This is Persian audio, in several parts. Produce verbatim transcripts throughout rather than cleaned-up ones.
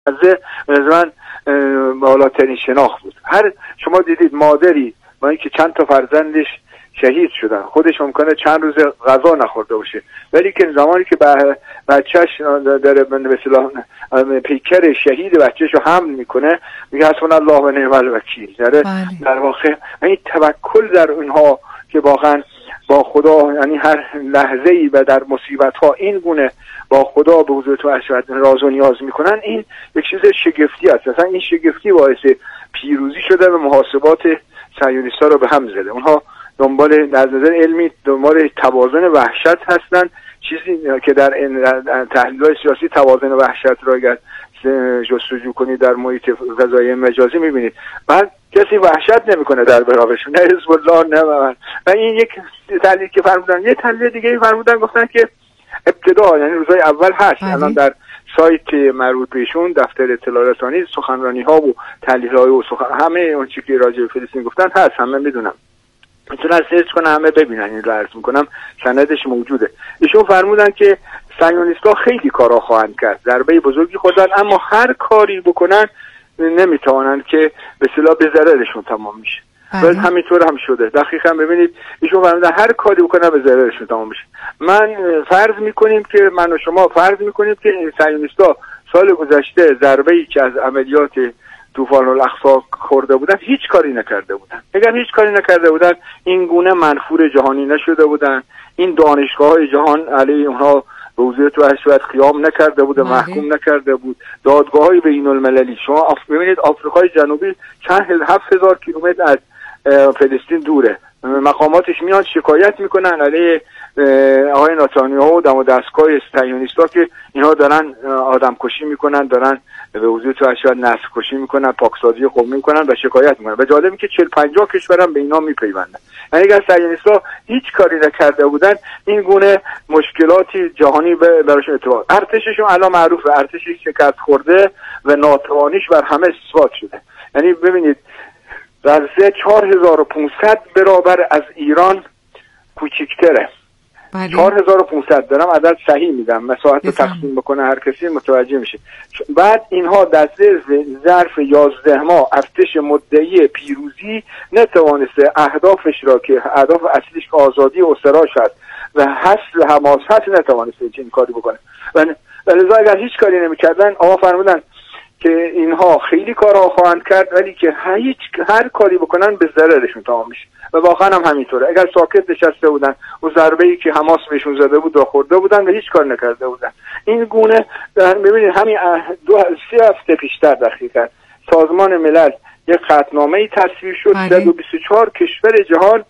من بالاترین شناخت بود. هر شما دیدید مادری با اینکه چند تا فرزندش شهید شدن، خودش ممکنه چند روز غذا نخورده باشه، ولی که زمانی که بچهش داره به اصطلاح پیکر شهید بچه‌شو حمل میکنه میگه حسبنا الله و نعم الوکیل. در در واقع این توکل در اونها که واقعا با خدا، یعنی هر لحظه‌ای و در مصیبت‌ها این گونه با خدا به حضور تو اشهد راز و نیاز میکنن، این یک چیز شگفتی است. اصلا این شگفتی باعث پیروزی شده و محاسبات صهیونیست‌ها رو به هم زده. اونها دنبال در نظر علمی دنبال توازن وحشت هستن، چیزی که در تحلیل‌های سیاسی توازن وحشت را اگر جستجو کنید در محیط فضای مجازی میبینید بعد کسی وحشت نمیکنه در برابرشون، نه حزب الله نه من. و این یک تحلیل که فرمودن. یه تحلیل دیگه فرمودن، گفتن که ابتدا یعنی روزهای اول هست، الان در سایت مربوط بهشون دفتر اطلاع رسانی سخنرانی ها و تحلیل های و سخن همه اون چیزی که راجع به فلسطین گفتن هست، همه میدونم، میتونن سرچ کنن، همه ببینن. این رو عرض میکنم سندش موجوده. ایشون فرمودن که صهیونیست‌ها خیلی کارا خواهند کرد، ضربه بزرگی خوردن، اما هر کاری بکنن نمیتوانند که به اصطلاح به ضررشون تمام میشه. و همینطور هم شده. دقیقاً ببینید ایشون فرمودن هر کاری بکنن به ضررشون تمام میشه. من فرض میکنیم که من و شما فرض میکنیم که صهیونیست‌ها سال گذشته ضربه‌ای که از عملیات طوفان الاقصی خورده بودن هیچ کاری نکرده بودن. اگر هیچ کاری نکرده بودن این گونه منفور جهانی نشده بودن، این دانشگاه‌های جهان علیه اونها به حضور تو اشهد قیام نکرده بود، محکوم نکرده بود، دادگاه‌های بین‌المللی. شما آف... ببینید آفریقای جنوبی چند هفت هزار کیلومتر از فلسطین دوره، مقاماتش میان شکایت میکنن علیه آقای نتانیاهو و دم و دستگاه صهیونیست‌ها که اینها دارن آدم کشی میکنن، دارن به حضور تو اشهد نسل کشی میکنن، پاکسازی قومی میکنن و شکایت میکنن. و جالبه که چهل پنجاه کشورم به اینا میپیوندن. یعنی اگر صهیونیست‌ها هیچ کاری نکرده بودن این گونه مشکلاتی جهانی براشون اتفاق. ارتششون الان معروفه، ارتشی شکست خورده و ناتوانیش بر همه اثبات شده. یعنی ببینید غزه چهار هزار و پانصد برابر از ایران کوچکتره. چهار هزار و پانصد دارم عدد صحیح میدم، مساحت رو تقسیم بکنه هر کسی متوجه میشه. بعد اینها در ظرف یازده ماه ارتش مدعی پیروزی نتوانسته اهدافش را که اهداف اصلیش آزادی و اسرا شد و حصر حماس هست نتوانسته چنین کاری بکنه. و لذا اگر هیچ کاری نمیکردن آقا فرمودن که اینها خیلی کارها خواهند کرد، ولی که هیچ هر کاری بکنن به ضررشون تمام میشه. و واقعا هم همینطوره. اگر ساکت نشسته بودن و ضربه‌ای که حماس بهشون زده بود را خورده بودن و هیچ کار نکرده بودن. این گونه ببینید همین دو سه هفته پیشتر دقیقاً سازمان ملل یک قطعنامه‌ای تصویب شد. صد و بیست و چهار کشور جهان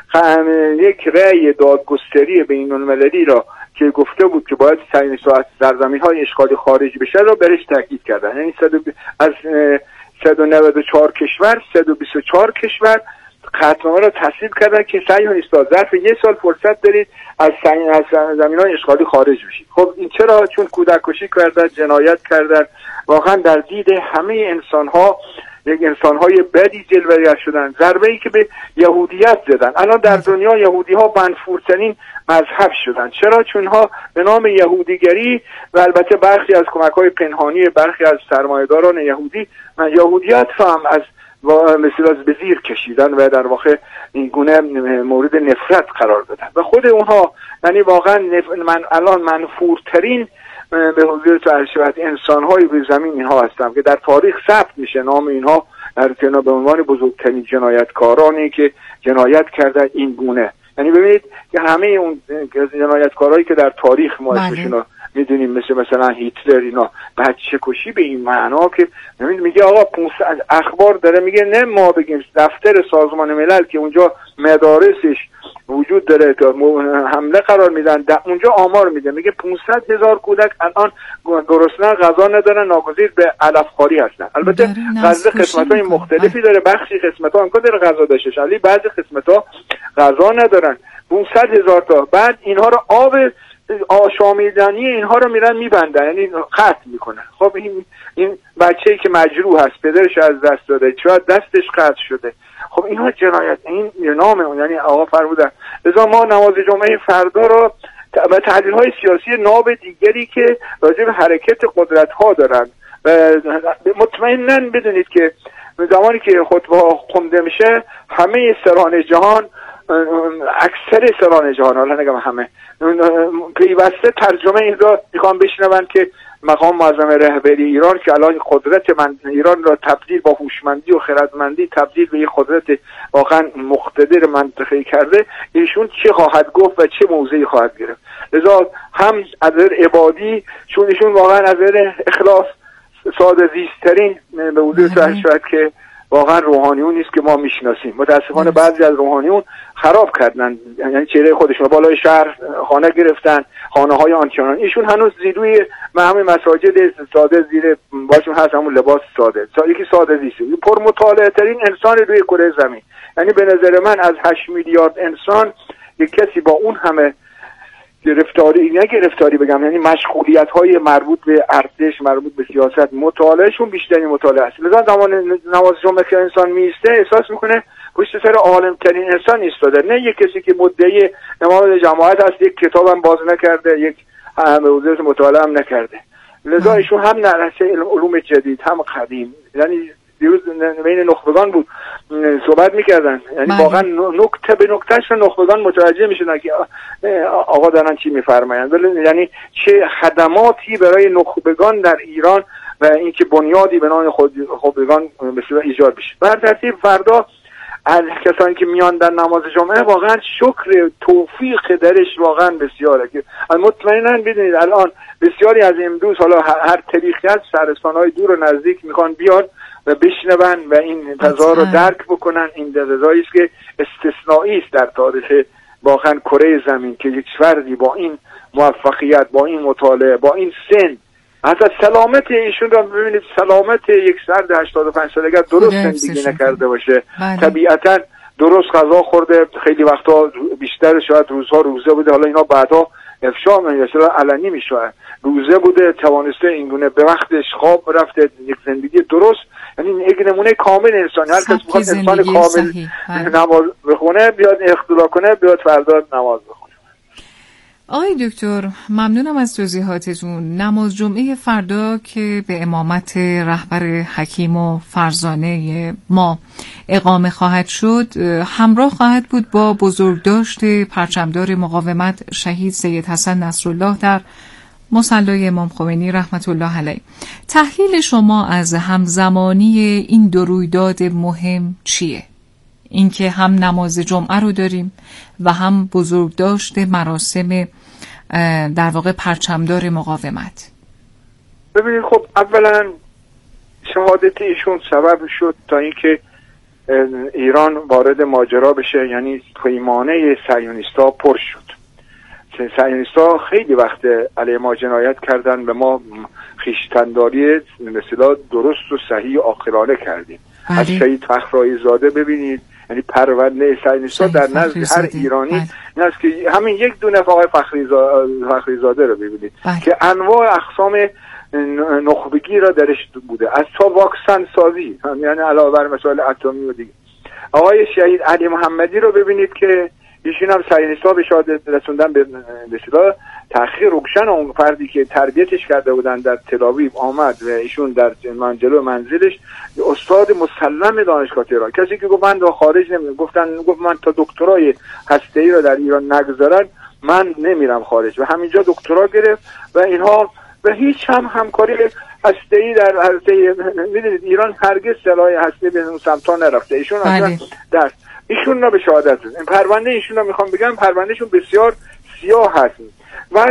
یک رأی دادگستری بین‌المللی را که گفته بود که باید صهیونیست‌ها از سرزمین‌های اشغالی خارج بشه را برش تاکید کردن. یعنی از صد و نود و چهار کشور صد و بیست و چهار کشور قطعنامه را تصویب کردن که صهیونیست‌ها ظرف یک سال فرصت دارید از سرزمین‌های اشغالی خارج بشید. خب این چرا؟ چون کودک کشی کردن، جنایت کردن، واقعا در دید همه انسان‌ها یک انسان‌های بدی جلوه شدن. ضربه‌ای که به یهودیت زدن. الان در دنیا یهودی‌ها منفورترین مذهب شدن. چرا؟ چون ها به نام یهودیگری و البته برخی از کمک‌های پنهانی برخی از سرمایه‌داران یهودی من یهودیت هم از مثلا به زیر کشیدن و در واقع این گونه مورد نفرت قرار دادن و خود اونها یعنی واقعا نف... من الان منفورترین به حضور تو اشهد انسان‌های روی زمین اینها هستن که در تاریخ ثبت میشه نام اینها در تنها به عنوان بزرگترین جنایتکارانی که جنایت کردن این گونه. یعنی ببینید که همه اون جنایتکارایی که در تاریخ ما اسمشون میدونیم مثل مثلا هیتلر اینا بچه کشی به این معنا که میگه آقا پانصد اخبار داره میگه نه ما بگیم دفتر سازمان ملل که اونجا مدارسش وجود داره که حمله قرار میدن اونجا آمار میده میگه پانصد هزار کودک الان گرسنه غذا ندارن ناگزیر به علف خواری هستن. البته غذا قسمت‌های مختلفی داره، بخشی قسمت‌ها امکان داره غذا داشته ولی بعضی قسمت‌ها غذا ندارن. پانصد هزار تا بعد اینها رو آب آشامیدنی اینها رو میرن میبندن یعنی قطع میکنن. خب این این بچه‌ای که مجروح هست پدرش از دست داده شاید دستش قطع شده. خب اینها جنایت این نام اون یعنی آقا فرمودن. لذا ما نماز جمعه فردا رو و تحلیل‌های سیاسی ناب دیگری که راجع به حرکت قدرت‌ها دارن و مطمئناً بدونید که زمانی که خطبه ها خونده میشه همه سران جهان، اکثر سران جهان، حالا نگم همه، پیوسته ترجمه این را میخوام بشنون که مقام معظم رهبری ایران که الان قدرت من ایران را تبدیل با هوشمندی و خردمندی تبدیل به یک قدرت واقعا مقتدر منطقه‌ای کرده، ایشون چه خواهد گفت و چه موضعی خواهد گرفت. لذا هم از نظر عبادی، چون ایشون واقعا از نظر اخلاص ساده زیسترین به وجود شاید که واقعا روحانیون نیست که ما میشناسیم. متاسفانه بعضی از روحانیون خراب کردن، یعنی چهره خودشون بالای شهر خانه گرفتن، خانه های آنچنان. ایشون هنوز زیروی همه مساجد ساده زیر باشون هست، همون لباس ساده، یکی ساده زیسته، پر مطالعه ترین انسان روی کره زمین. یعنی به نظر من از هشت میلیارد انسان یک کسی با اون همه گرفتاری، نه گرفتاری بگم، یعنی مشغولیت های مربوط به ارتش، مربوط به سیاست، مطالعهشون بیشترین مطالعه است. لذا زمان نماز جمعه که انسان میسته احساس میکنه پشت سر عالم ترین انسان ایستاده، نه یک کسی که مدعی نماز جماعت هست، یک کتابم باز نکرده، یک موضوع مطالعه هم نکرده. لذا ایشون هم نرسه علوم جدید هم قدیم، یعنی دیروز بین نخبگان بود صحبت میکردن، یعنی بله. واقعا نکته به نکتهش نخبگان متوجه میشدن که آقا دارن چی میفرمایند، یعنی چه خدماتی برای نخبگان در ایران و اینکه بنیادی به نام نخبگان مثلا ایجاد بشه. بر ترتیب فردا از کسانی که میان در نماز جمعه واقعا شکر توفیق درش واقعا بسیاره که مطمئنا بدونید الان بسیاری از امروز حالا هر طریقی از شهرستان‌های دور و نزدیک میخوان بیان و بشنون و این تظاهر رو درک بکنن. این رضایی است که استثنایی است در تاریخ واقعا کره زمین که یک فردی با این موفقیت، با این مطالعه، با این سن، حتی سلامت ایشون را ببینید، سلامت یک فرد هشتاد و پنج سالگی درست زندگی نکرده باشه، بله. طبیعتا درست غذا خورده، خیلی وقتا بیشتر شاید روزها روزه بوده، حالا اینا بعدا افشا مثلا علنی میشه، روزه بوده، توانسته اینگونه به وقتش خواب رفته، یک زندگی درست، یعنی یک نمونه کامل انسان. هر کس بخواد انسان کامل نماز بخونه بیاد اختلاع کنه، بیاد فردا نماز بخونه. آقای دکتر ممنونم از توضیحاتتون. نماز جمعه فردا که به امامت رهبر حکیم و فرزانه ما اقامه خواهد شد، همراه خواهد بود با بزرگداشت پرچمدار مقاومت شهید سید حسن نصرالله در مصلی امام خمینی رحمت الله علیه. تحلیل شما از همزمانی این دو رویداد مهم چیه؟ اینکه هم نماز جمعه رو داریم و هم بزرگداشت مراسم در واقع پرچمدار مقاومت. ببینید خب اولا شهادت ایشون سبب شد تا اینکه ایران وارد ماجرا بشه، یعنی پیمانه صهیونیست‌ها پر شد. صهیونیست‌ها خیلی وقت علیه ما جنایت کردن و ما خویشتن‌داری مثلا درست و صحیح و عاقلانه کردیم. بله. از شهید فخرایی زاده ببینید، یعنی پرونده صهیونیست‌ها در نزد هر ایرانی بله. این است که همین یک دونه آقای فخری فخری زاده رو ببینید بله. که انواع اقسام نخبگی را درش بوده، از تا واکسن سازی، یعنی علاوه بر مسائل اتمی و دیگه. آقای شهید علی محمدی رو ببینید که ایشون هم صهیونیست‌ها به شهادت رسوندن به اصطلاح تأخیر روشن اون فردی که تربیتش کرده بودن در تل‌آویو آمد و ایشون در منجلو منزلش استاد مسلم دانشگاه تهران، کسی که گفت من رو خارج نمیرم، گفتن گفت من تا دکترای هسته‌ای رو در ایران نگذارن من نمیرم خارج و همینجا دکترا گرفت و اینها و هیچ هم همکاری هسته‌ای در هسته میدونید ایران هرگز سلاح هسته به اون سمتا نرفته. ایشون اصلا در ایشون رو به شهادت رسوندن. این پرونده ایشون رو میخوام بگم پروندهشون بسیار سیاه هست و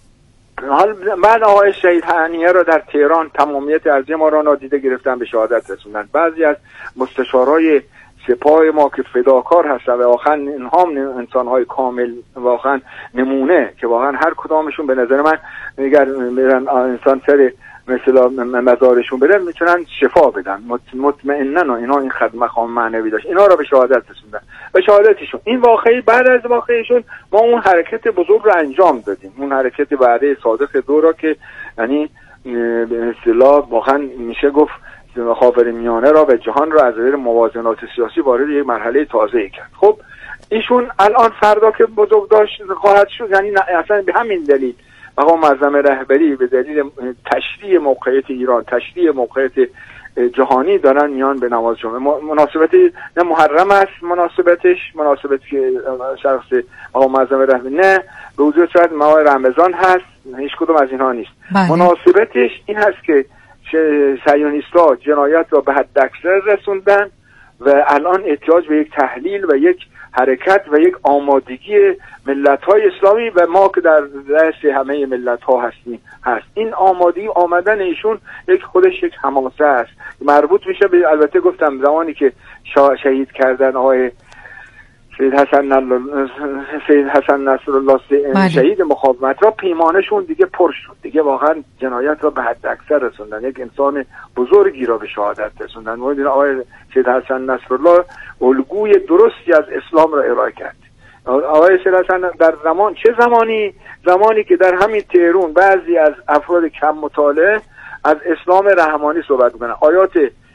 حال من آقای شهید هانیه رو در تهران تمامیت ارضی ما را نادیده گرفتن به شهادت رسوندن. بعضی از مستشارای سپاه ما که فداکار هستن و واقعا اینها هم انسان‌های کامل واقعا نمونه که واقعا هر کدامشون به نظر من اگر برن انسان سر مثلا مزارشون برن میتونن شفا بدن مطمئنا. اینا این خدمت مقام معنوی داشت، اینا رو به شهادت رسوندن. به شهادتشون این واقعی بعد از واقعیشون ما اون حرکت بزرگ رو انجام دادیم، اون حرکت بعد صادق دو را که یعنی به اصطلاح واقعا میشه گفت خاورمیانه را و جهان را از نظر موازنات سیاسی وارد یک مرحله تازه‌ای کرد. خب ایشون الان فردا که بزرگداشت خواهد شد، یعنی اصلا به همین دلیل مقام معظم رهبری به دلیل تشریح موقعیت ایران، تشریح موقعیت جهانی دارن میان به نماز جمعه. مناسبت نه محرم است، مناسبتش مناسبت که شخص مقام معظم رهبری نه به حضور شاید ماه رمضان هست، هیچ کدوم از اینها نیست. بله. مناسبتش این هست که صهیونیست‌ها جنایت را به حد اکثر رسوندن و الان احتیاج به یک تحلیل و یک حرکت و یک آمادگی ملت‌های اسلامی و ما که در رأس همه ملت‌ها هستیم هست. این آمادگی آمدن ایشون یک خودش یک حماسه است، مربوط میشه به، البته گفتم زمانی که شهید کردن آقای سید حسن سید حسن نصرالله شهید مقاومت را، پیمانشون دیگه پر شد، دیگه واقعا جنایت را به حد اکثر رسوندن، یک انسان بزرگی را به شهادت رسوندن. ما آقای سید حسن نصرالله الگوی درستی از اسلام را ارائه کرد. آقای سید حسن در زمان چه زمانی زمانی که در همین تهران بعضی از افراد کم مطالعه از اسلام رحمانی صحبت می‌کنن، آیات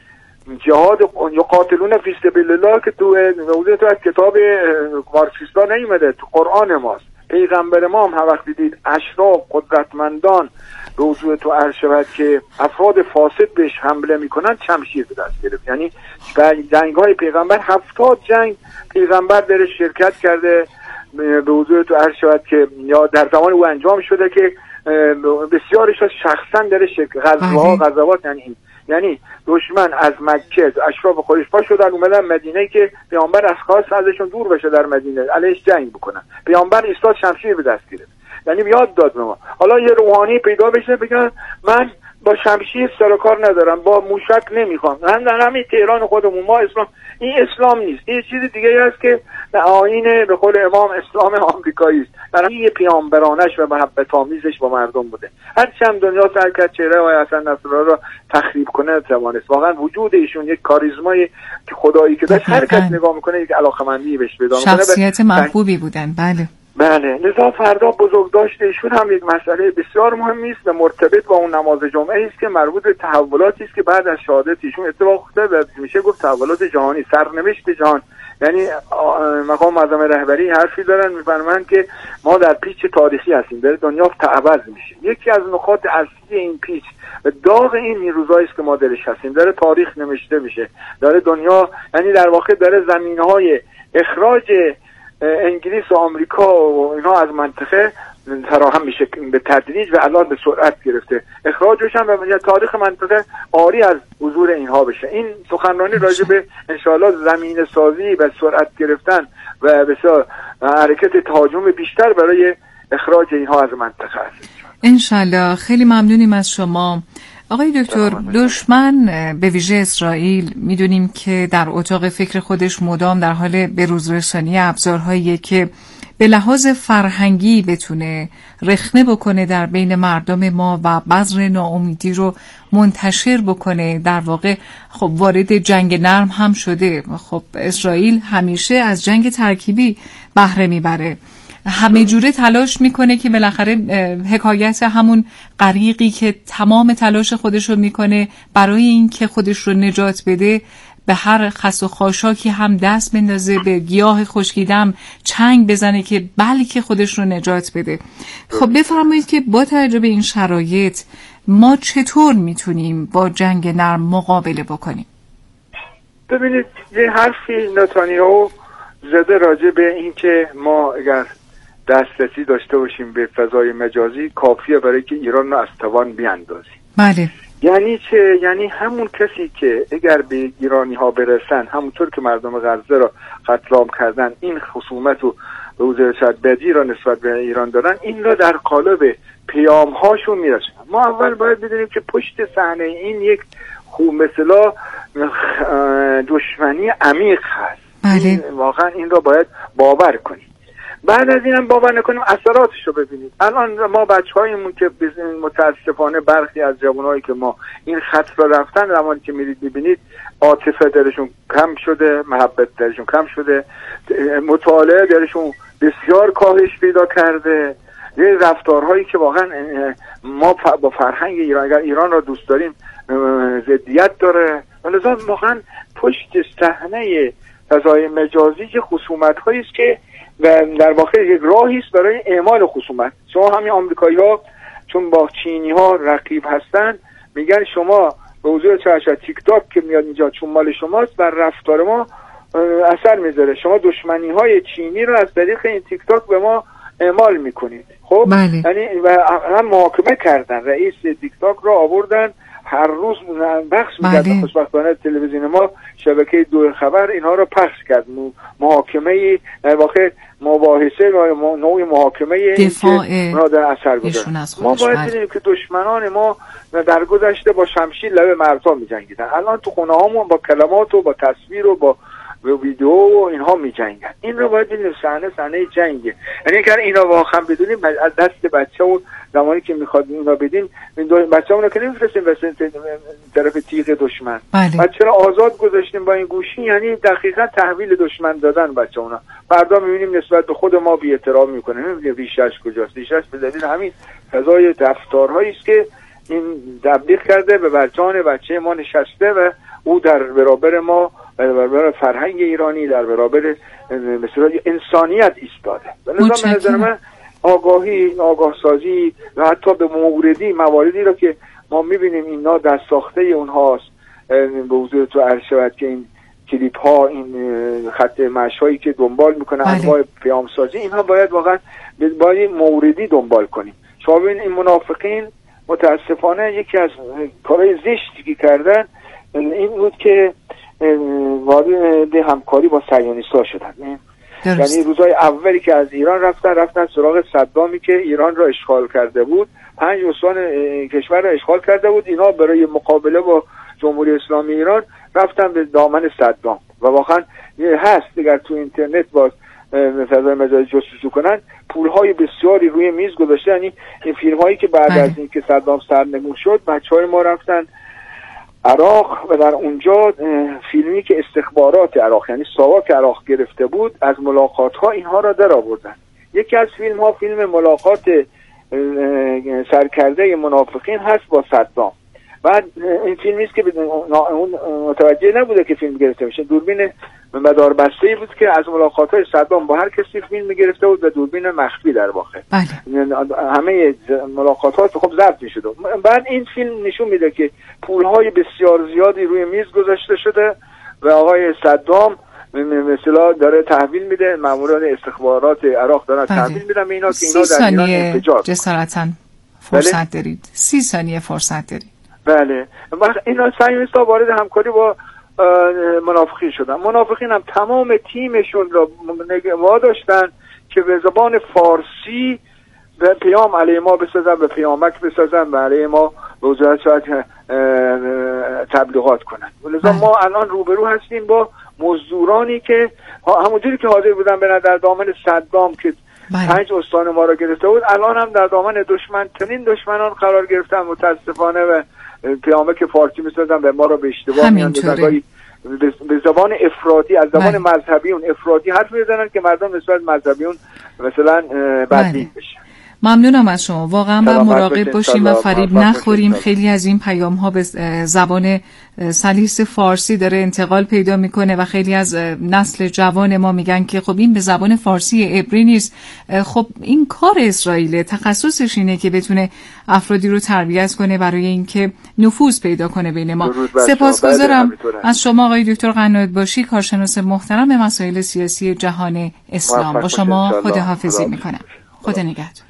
جهاد یقاتلون فی سبیل الله که تو موضوع تو از کتاب مارکسیستا نیومده، تو قرآن ماست. پیغمبر ما هم وقتی دید اشراف قدرتمندان موضوع تو عرض شود که افراد فاسد بهش حمله میکنن، شمشیر به دست گرفت. یعنی جنگ‌های پیغمبر هفتاد جنگ پیغمبر در شرکت کرده، به موضوع تو عرض شود که یا در زمان او انجام شده که بسیارش شخصا در شرکت غزوها غزوات یعنی این یعنی دشمن از مکه اشراف قریش پا شدن اومدن مدینه که پیامبر از خواست ازشون دور بشه، در مدینه علیش جنگ بکنن، پیامبر ایستاد شمشیر به دست گرفت. یعنی یاد داد به ما حالا یه روحانی پیدا بشه بگن من با شمشیر سر و کار ندارم، با موشک نمیخوام. هم در همین تهران خودمون ما اسلام، این اسلام نیست، این چیز دیگه است که آیین به قول امام اسلام آمریکایی است، در این پیامبرانش و محبت آمیزش با مردم بوده. هر چند دنیا سعی کرد چهره آقای حسن نصرالله را تخریب کنه توانست. واقعا وجود ایشون یک کاریزمای که خدایی که داشت، هر کس نگاه میکنه یک علاقمندی بهش پیدا میکنه. شخصیت محبوبی بودن. بله بله. لذا فردا بزرگداشت ایشون هم یک مسئله بسیار مهمی است و مرتبط با اون نماز جمعه است که مربوط به تحولاتی است که بعد از شهادت ایشون اتفاق افتاد و میشه گفت تحولات جهانی، سرنوشت جهان. یعنی مقام معظم رهبری حرفی دارن میفرمایند که ما در پیچ تاریخی هستیم، داره دنیا تعوض میشه. یکی از نقاط اصلی این پیچ و داغ این روزایی است که ما درش هستیم، داره تاریخ نوشته میشه، داره دنیا، یعنی در واقع داره زمینه‌های اخراج انگلیس و آمریکا و اینا از منطقه فراهم میشه به تدریج و الان به سرعت گرفته. اخراجش هم به تاریخ منطقه عاری از حضور اینها بشه. این سخنرانی راجع به انشاءالله زمینه سازی و سرعت گرفتن و بسیار حرکت تهاجم بیشتر برای اخراج اینها از منطقه است. انشاءالله. خیلی ممنونیم از شما آقای دکتر. دشمن به ویژه اسرائیل میدونیم که در اتاق فکر خودش مدام در حال بروز رسانی ابزارهایی که به لحاظ فرهنگی بتونه رخنه بکنه در بین مردم ما و بذر ناامیدی رو منتشر بکنه. در واقع خب وارد جنگ نرم هم شده. خب اسرائیل همیشه از جنگ ترکیبی بهره میبره، همه جوره تلاش میکنه که بالاخره حکایت همون غریقی که تمام تلاش خودش رو میکنه برای این که خودش رو نجات بده، به هر خس و خاشاکی هم دست بندازه، به گیاه خشکیدم چنگ بزنه که بلکه خودش رو نجات بده. خب بفرمایید که با توجه به این شرایط ما چطور میتونیم با جنگ نرم مقابله بکنیم؟ ببینید یه حرفی نتانیاهو زده راجع به این که ما اگر دسترسی داشته باشیم به فضای مجازی کافیه برای که ایران رو از توان بیاندازیم. بله. یعنی چه؟ یعنی همون کسی که اگر به ایرانی ها برسن، همونطور که مردم غزه را قتل عام کردن، این خصومت و روزرشت بدی را نسبت به ایران دارن، این را در قالب پیام هاشون میرسن. ما اول باید بدونیم که پشت صحنه این یک خوب مثلا دشمنی عمیق هست. بله. این واقعا این را باید باور کنیم. بعد از اینم باور نکنیم اثراتش رو ببینید. الان ما بچه‌هایمون که متاسفانه برخی از جوانایی که ما این خط را رفتن، زمانی که میرید ببینید عاطفه درشون کم شده، محبت درشون کم شده، مطالعه درشون بسیار کاهش پیدا کرده. یه رفتارهایی که واقعا ما با فرهنگ ایران، اگر ایران را دوست داریم، ضدیت داره. ولذا واقعا پشت صحنه فضای مجازی که خصومت‌هایی است که در واقع یک راهی است برای اعمال خصومت. شما همین آمریکایی‌ها چون با چینی‌ها رقیب هستن میگن شما به حضور چشم تیک تاک که میاد اینجا چون مال شماست بر رفتار ما اثر میذاره، شما دشمنی‌های چینی رو از طریق این تیک تاک به ما اعمال میکنید. خب یعنی هم محاکمه کردن رئیس تیک تاک رو آوردن، هر روز بخش میکردن. خوشبختانه تلویزیون ما شبکه دو خبر اینها رو پخش کرد. محاکمه در واقع مباحثه و نوع محاکمه دفاع اینها در اثر گذاشت. ما باید بدونیم که دشمنان ما در گذشته با شمشیر لب مردها میجنگیدن، الان تو خونه هامون با کلمات و با تصویر و با ویدیو و اینها میجنگن. این رو باید بدونیم صحنه صحنه جنگه. یعنی اگر اینا واقعا بدونیم از دست بچه و زمانی که میخواد اینا بدیم بچه‌مون رو که نمیفرستیم واسه طرف تیغ دشمن. بچه رو آزاد گذاشتیم با این گوشی، یعنی دقیقاً تحویل دشمن دادن بچه‌مون. فردا میبینیم نسبت به خود ما بی‌احترامی میکنه، نمیدونیم ریشش کجاست. ریشش به دلیل همین فضای رفتارهایی است که این تبلیغ کرده به برجان بچه ما نشسته و او در برابر ما، در برابر فرهنگ ایرانی، در برابر مثلا انسانیت ایستاده. به نظر من آگاهی، آگاه سازی و حتی به موردی مواردی رو که ما میبینیم اینا در ساخته اونهاست، به حضور تو عرض شود که این کلیپ ها، این خط مشایی که دنبال میکنه انواع پیام سازی، اینها باید واقعا باید موردی دنبال کنیم. شما ببین این منافقین متاسفانه یکی از کارهای زشتی که کردن این بود که وارد همکاری با صهیونیست‌ها شدن. یعنی روزهای اولی که از ایران رفتن رفتن سراغ صدامی که ایران را اشغال کرده بود، پنج استان کشور را اشغال کرده بود. اینا برای مقابله با جمهوری اسلامی ایران رفتن به دامن صدام و واقعا هست دیگر تو اینترنت باز فضای مجازی جستجو کنن، پولهای بسیاری روی میز گذاشته. یعنی این فیلم هایی که بعد از این که صدام سرنگون شد بچهای ما رفتن عراق و در اونجا فیلمی که استخبارات عراق یعنی ساواک عراق گرفته بود از ملاقات ها اینها را در آوردن. یکی از فیلم ها فیلم ملاقات سرکرده منافقین هست با صدام. بعد این فیلمی است که اون متوجه نبوده که فیلم گرفته میشه، دوربین مدار بسته بود که از ملاقات های صدام با هر کسی فیلم گرفته بود و دوربین مخفی در واقع. همه ملاقات ها خب ضبط میشد. بعد این فیلم نشون میده که پولهای بسیار زیادی روی میز گذاشته شده و آقای صدام مثلا داره تحویل میده، ماموران استخبارات عراق دارن تحویل میدن به اینا که اینا در ایران انفجار. جسارتاً فرصت بله؟ دارید سی ثانیه فرصت دارید. بله اینا صهیونیست‌ها وارد همکاری با منافقین شدن. منافقین هم تمام تیمشون رو واداشتن که به زبان فارسی به پیام علیه ما بسازن، به پیامک بسازن، به علیه ما به وزارت شاید تبلیغات کنن. ولذا ما الان روبرو هستیم با مزدورانی که همونجوری که حاضر بودن برن در دامن صدام که پنج استان ما را گرفته بود، الان هم در دامن دشمن ترین دشمنان قرار گرفتن متاسفانه و پیامک فارسی میسازن به ما را به اشتباه میاندازن، به زبان افراطی از زبان مذهبیون افراطی حرف میزنن که مردم نسبت مذهبیون مثلا بدبین بشن. ممنونم از شما. واقعا باید مراقب باشیم و فریب نخوریم. خیلی از این پیام ها به زبان سلیس فارسی داره انتقال پیدا میکنه و خیلی از نسل جوان ما میگن که خب این به زبان فارسی عبری نیست. خب این کار اسرائیل، تخصصش اینه که بتونه افرادی رو تربیت کنه برای اینکه نفوذ پیدا کنه بین ما. سپاسگزارم از شما آقای دکتر قنات‌باشی، کارشناس محترم به مسائل سیاسی جهان اسلام. با شما خداحافظی میکنم. خدا نگهدار.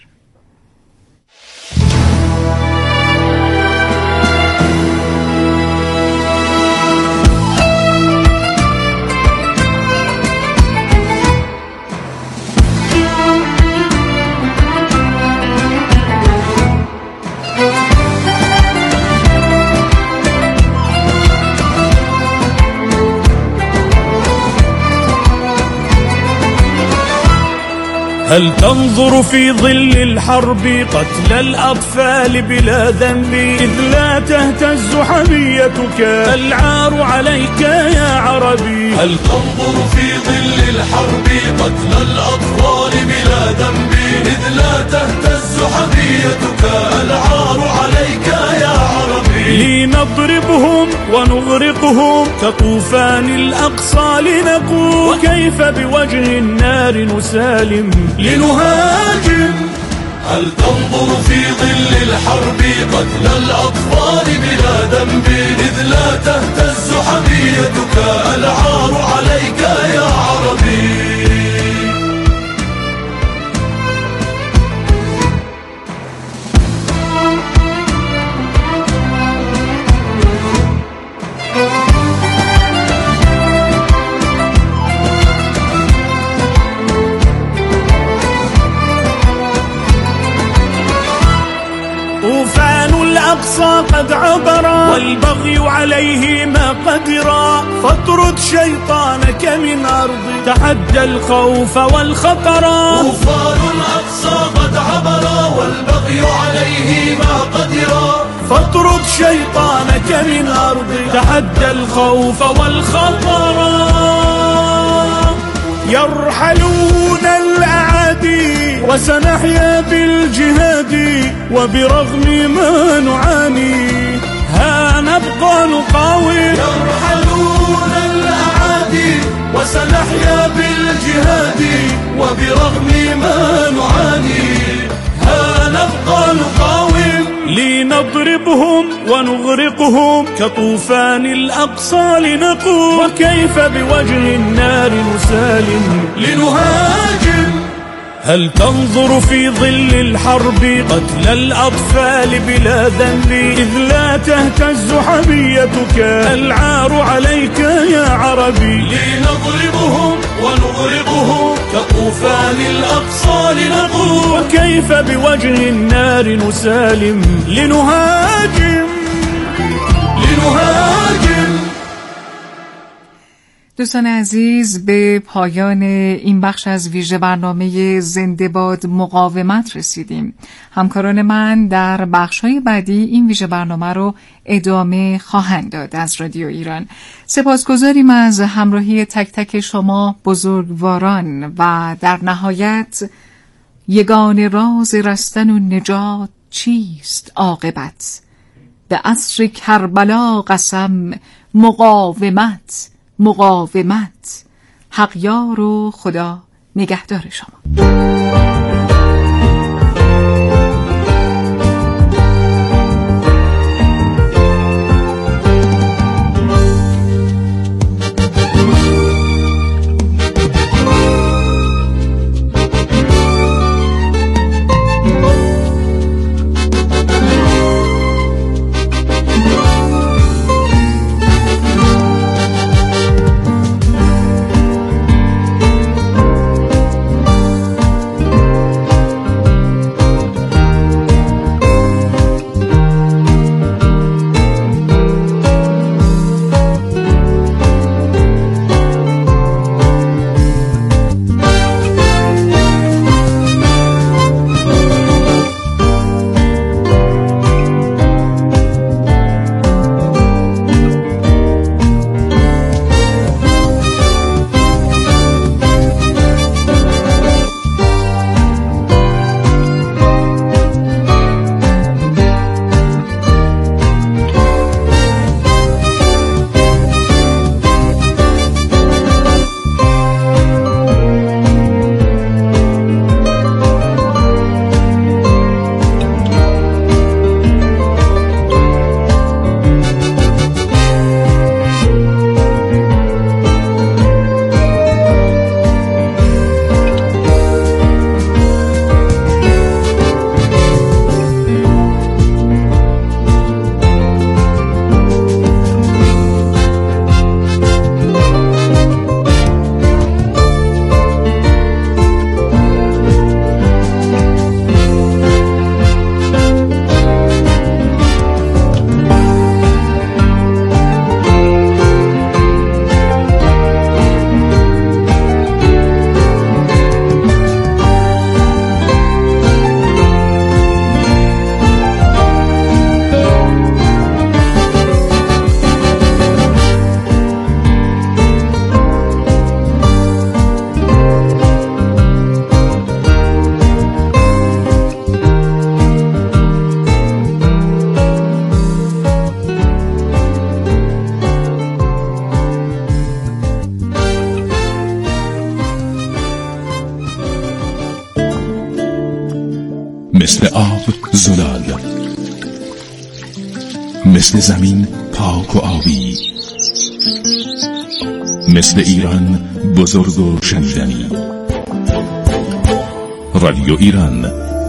هل تنظر في ظل الحرب قتل الأطفال بلا ذنب إذ لا تهتز حميتك العار عليك يا عربي. هل تنظر في ظل الحرب قتل الأطفال بلا ذنب إذ لا تهتز حميتك العار عليك يا عربي. لنضربهم ونغرقهم كطوفان الأقصى لنقول وكيف بوجه النار نسالم لنهاجم. هل تنظر في ظل الحرب قتل الأطفال بلا ذنب إذ لا تهتز حميتك العار عليك يا عربي. طوفان الأقصى قد عبر والبغي عليه ما قدر فاطرد شيطانك من أرض تحدى الخوف والخطر. طوفان الأقصى قد عبر والبغي عليه ما قدر فاطرد شيطانك من أرض تحدى الخوف والخطر. يرحلون الأعادي وسنحيا بالجهاد وبرغم ما نعاني ها نبقى نقاوم. يرحلون الأعادي وسنحيا بالجهاد وبرغم ما نعاني ها نبقى نقاوم. لنضربهم ونغرقهم كطوفان الأقصى لنقول وكيف بوجه النار نسالم لنهاجم. هل تنظر في ظل الحرب قتل الأطفال بلا ذنب إذ لا تهتز حميتك العار عليك يا عربي. لنضربهم ونغرقهم كطوفان الأقصى لنقول وكيف بوجه النار نسالم لنهاجم لنهاجم. دوستان عزیز، به پایان این بخش از ویژه برنامه زنده باد مقاومت رسیدیم. همکاران من در بخش‌های بعدی این ویژه برنامه رو ادامه خواهند داد از رادیو ایران. سپاسگزاریم از همراهی تک تک شما بزرگواران و در نهایت یگان راز رستن و نجات چیست عاقبت؟ به عصر کربلا قسم مقاومت مقاومت. حق یار و خدا نگهدار شما. مثل آب زلال، مثل زمین پاک و آبی، مثل ایران بزرگ و شنیدنی. رادیو ایران.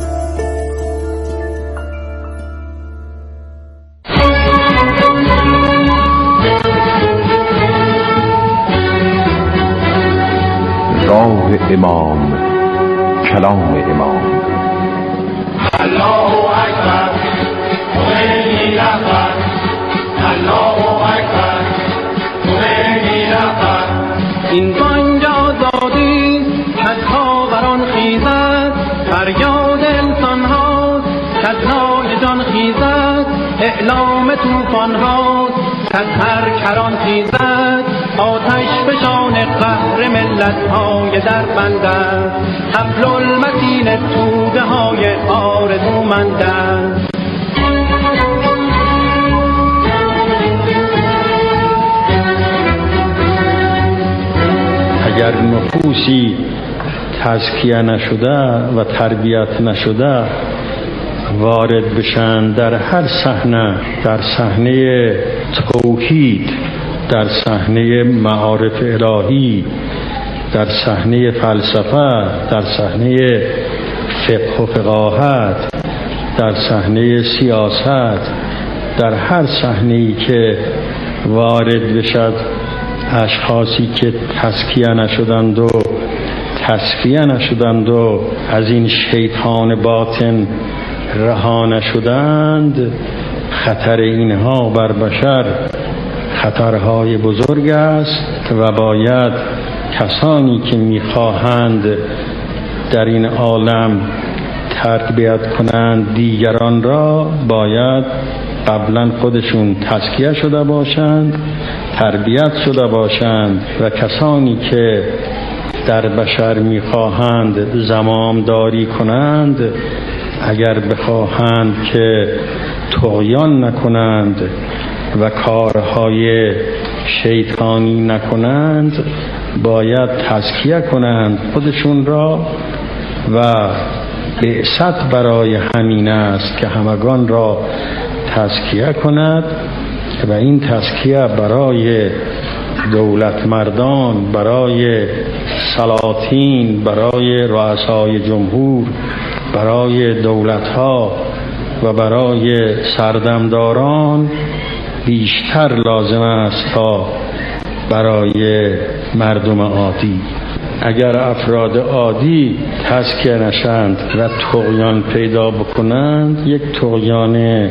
راه امام، کلام امام. الله اکبر، خمینی رهبر. الله اکبر، خمینی رهبر. این بانگ آزادی کز خاوران خیزد، فریاد انسان هاست کز نای جان خیزد، اعلام طوفان هاست کز هر کران خیزد، آتش فشان قهر ملت های در بند است، حبل المتین توده های آرزومند است. اگر نفوسی تزکیه نشده و تربیت نشده وارد بشن در هر صحنه، در صحنه توحید، در صحنه معارف الهی، در صحنه فلسفه، در صحنه فقه و فقاهت، در صحنه سیاست، در هر صحنه‌ای که وارد بشد اشخاصی که تزکیه نشدند و تصفیه نشدند و از این شیطان باطن رها نشدند، خطر اینها بر بشر خطرهای بزرگ است و باید کسانی که میخواهند در این عالم تربیت کنند دیگران را باید قبلا خودشون تزکیه شده باشند، تربیت شده باشند و کسانی که در بشر میخواهند زمامداری کنند اگر بخواهند که طغیان نکنند و کارهای شیطانی نکنند باید تزکیه کنند خودشون را و بعثت برای همین است که همگان را تزکیه کند و این تزکیه برای دولت مردان، برای سلاطین، برای رؤسای جمهور، برای دولت‌ها و برای سردمداران بیشتر لازم است تا برای مردم عادی. اگر افراد عادی تزکیه نشند و طغیان پیدا بکنند، یک طغیان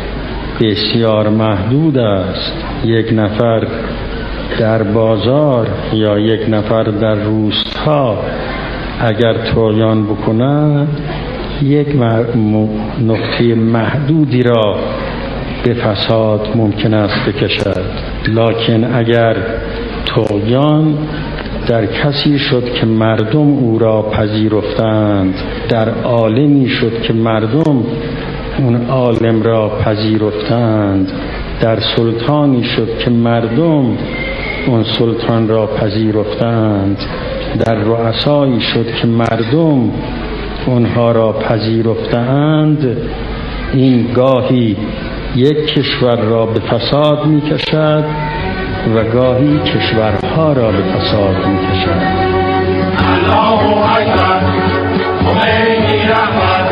بسیار محدود است. یک نفر در بازار یا یک نفر در روستا اگر طغیان بکنند یک نقطه محدودی را به فساد ممکن است بکشد، لکن اگر طغیان در کسی شد که مردم او را پذیرفتند، در عالمی شد که مردم اون عالم را پذیرفتند، در سلطانی شد که مردم اون سلطان را پذیرفتند، در رؤسایی شد که مردم اونها را پذیرفتند، این گاهی یک کشور را به فساد می کشد و گاهی کشورها را به فساد می کشد. الله اکبر، خمینی رهبر.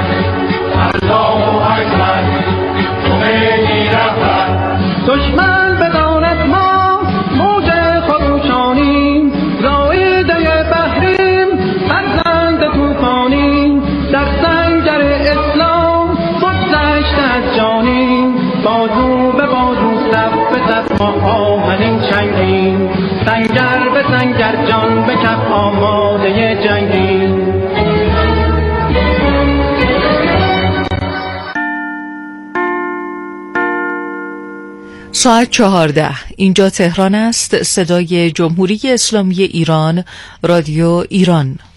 الله اکبر، خمینی رهبر. دشمن بداند ما موج خروشانیم، زایده بحریم، فرزند طوفانیم، در سنگر اسلام بگذشته از جانیم، بازو به بازو صف به صف ما آهنین چنگیم، سنگر به سنگر جان به کف آماده جنگیم. ساعت چهارده، اینجا تهران است. صدای جمهوری اسلامی ایران، رادیو ایران.